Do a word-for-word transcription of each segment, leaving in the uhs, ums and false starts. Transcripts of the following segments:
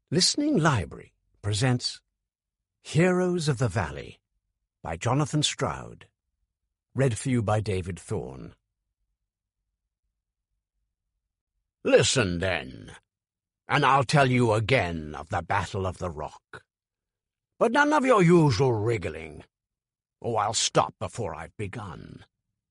Listening Library presents Heroes of the Valley by Jonathan Stroud, read for you by David Thorne. Listen, then, and I'll tell you again of the Battle of the Rock. But none of your usual wriggling, or I'll stop before I've begun.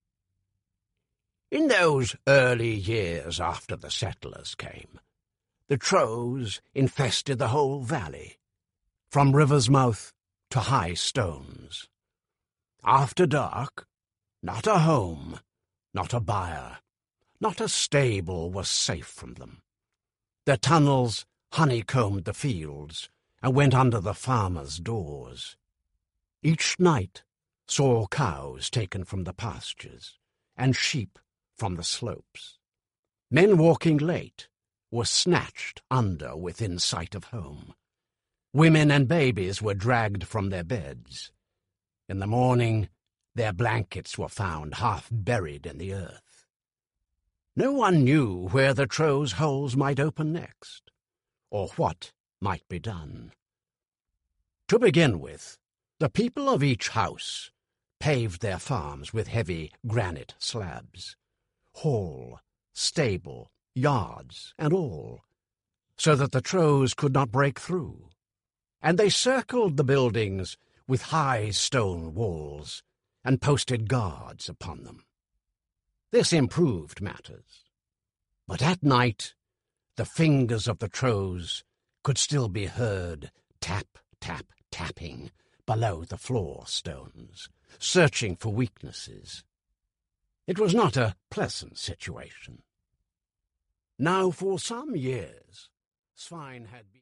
In those early years after the settlers came, the Trows infested the whole valley, from river's mouth to high stones. After dark, not a home, not a byre, not a stable was safe from them. Their tunnels honeycombed the fields and went under the farmers' doors. Each night saw cows taken from the pastures and sheep from the slopes. Men walking late were snatched under within sight of home. Women and babies were dragged from their beds. In the morning, their blankets were found half buried in the earth. No one knew where the Trows' holes might open next, or what might be done. To begin with, the people of each house paved their farms with heavy granite slabs, hall, stable, yards, and all, so that the Trows could not break through, and they circled the buildings with high stone walls and posted guards upon them. This improved matters, but at night the fingers of the Trows could still be heard tap, tap, tapping below the floor stones, searching for weaknesses. It was not a pleasant situation. Now, for some years, Svein had been